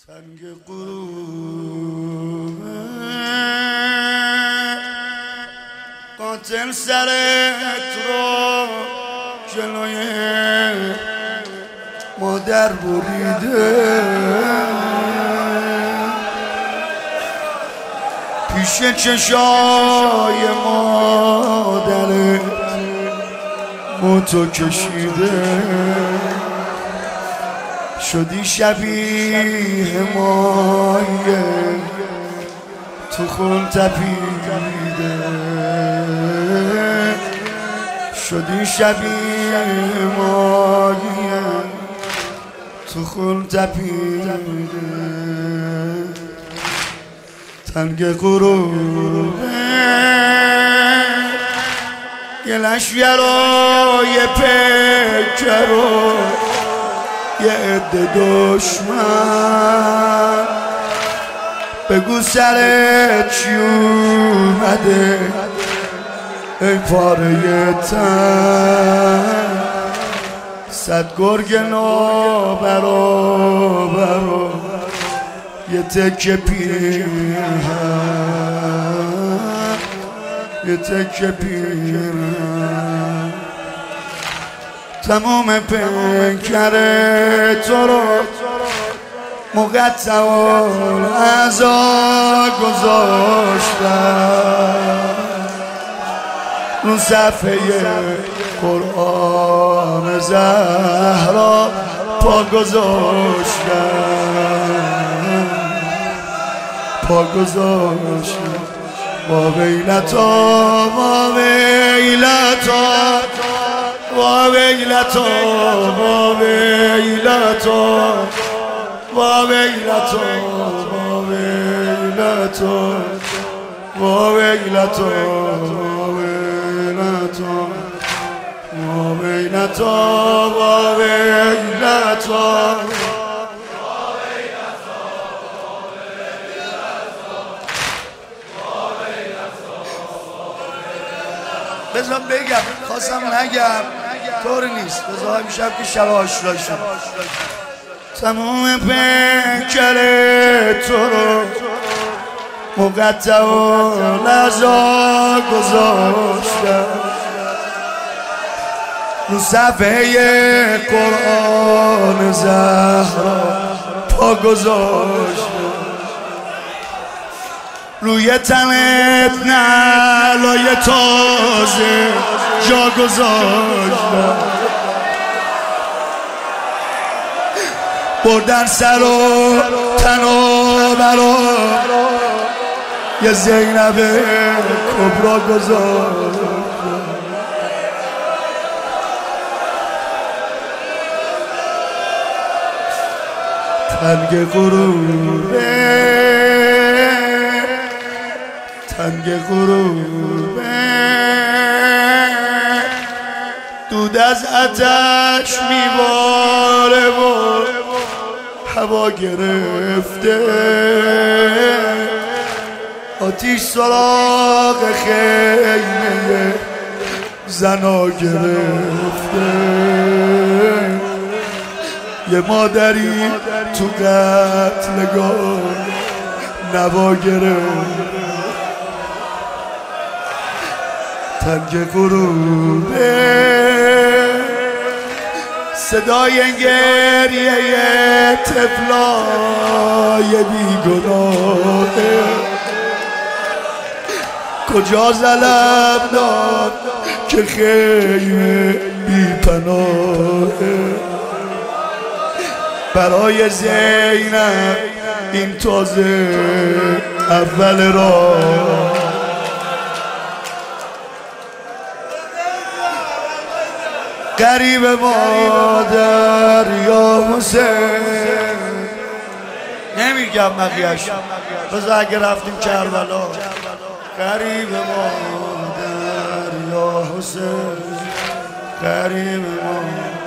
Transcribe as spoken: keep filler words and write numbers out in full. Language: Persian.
تنگ غروب قاتل سرت رو جلوی مادر بریده، پیش چشای مادرت موتو کشیده، شدی شبیه مایه تو خون تپیده، شدی شبیه مایه تو خون تپیده. تنگ غروبه یه لشگرای پکر و یه عده دشمن، بگو سرت چی اومده ای پاره تن، صد گرگ نابرابر و یه تکه پیرهن، یه تکه پیرهن. تمام پیکر تو رو مقطع اعضا گذاشتم، رو صفحه قرآن زهرا پا گذاشتم، پا گذاشتم. با ویلتا با ویلتا با ویلتا با ویلتا با ویلتا با ویلتا با ویلتا با ویلتا با ویلتا. بذار بگم، خواستم نگم طوری نیست، بذار میشم که شب آشنا شد. تمام پیکر تو رو مقطع و لرزا گذاشتم، رو صفحه قرآن زهرا پا گذاشتم، روی تنت نعلای تازه جا گذاشتم، بردن سر و تن و برا یه زینب کبرا گذاشتم. تنگ غروبه تنگ غروبه دود از آتش میباره و هوا گرفته، آتیش سراغ خیمه زنا گرفته، یه مادری تو قتلگاه نوا گرفته. تنگ غروبه صدای گریه طفلای بیگناهه، کجا ظلم داد که خیمه بی پناهه، برای زینب این تازه اول راه. غریب مادر یا حسین، نمیگم بقیه‌اش، بذار اگه رفتیم کربلا. غریب مادر یا حسین، غریب مادر